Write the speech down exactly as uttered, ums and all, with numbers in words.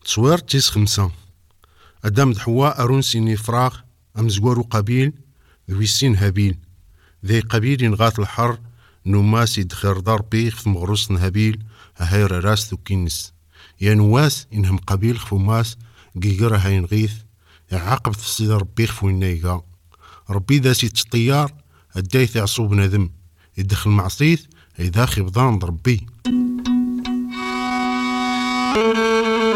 تصوير تيس خمسة. أدم دحواء أرون سيني فراغ أمزوارو قبيل ذويسين هابيل ذي قبيل نغات الحر نماس يدخر دار بيخ في مغروس هابيل هاير راس ذو كينس يا نواس إنهم قبيل خفوماس قيقر هاين غيث عاقب تفسيد ربي خفوين نايقا ربي ذا سيت طيار الدايث يعصوب ندم يدخل معصيث إذا خبضان ربي.